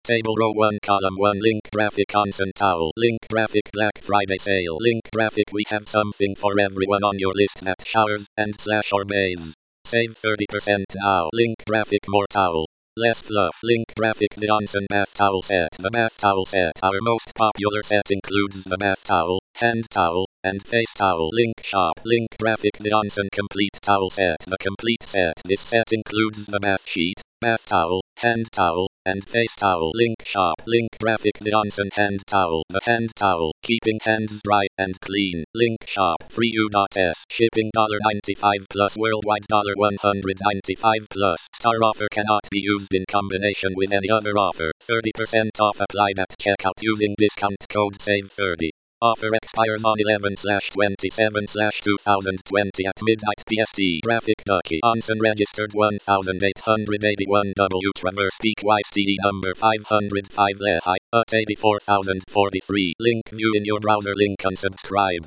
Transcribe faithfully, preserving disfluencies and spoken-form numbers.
Table row one column one link graphic Onsen towel link graphic Black Friday sale link graphic we have something for everyone on your list that showers and slash or bathes. Save thirty percent now link graphic more towel. Less fluff link graphic the Onsen bath towel set. The bath towel set, our most popular set, includes the bath towel, hand towel, and face towel link shop link graphic the Onsen complete towel set. The complete set, this set includes the bath sheet, bath towel, hand towel, and face towel link shop link graphic the Onsen hand towel. The hand towel, keeping hands dry and clean link shop free u.s shipping ninety-five plus worldwide one hundred ninety-five plus. Star offer cannot be used in combination with any other offer. thirty percent off applied at checkout using discount code save thirty. Offer expires on eleven twenty-seven twenty twenty at midnight P S T. Graphic Ducky Onsen registered one thousand eight hundred eighty-one W Traverse Peak Y S T D number five hundred five Lehigh, at eighty-four thousand forty-three. Link view in your browser link unsubscribe.